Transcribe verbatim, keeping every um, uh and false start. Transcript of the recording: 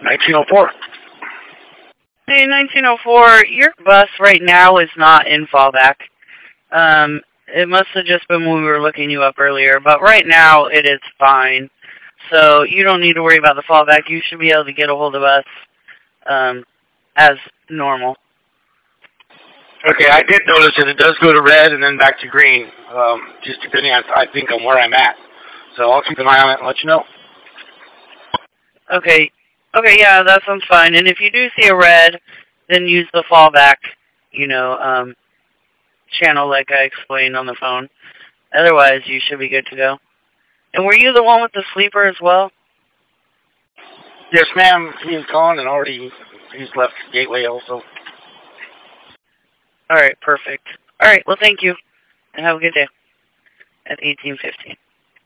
nineteen oh four. Hey, nineteen oh four, your bus right now is not in fallback. Um, it must have just been when we were looking you up earlier, but right now it is fine. So you don't need to worry about the fallback. You should be able to get a hold of us um, as normal. Okay, I did notice that it does go to red and then back to green, um, just depending on, I think, on where I'm at. So I'll keep an eye on it and let you know. Okay. Okay, yeah, that sounds fine. And if you do see a red, then use the fallback, you know, um, channel like I explained on the phone. Otherwise, you should be good to go. And were you the one with the sleeper as well? Yes, ma'am. He is gone and already he's left Gateway also. All right, perfect. All right, well, thank you. And have a good day at eighteen fifteen.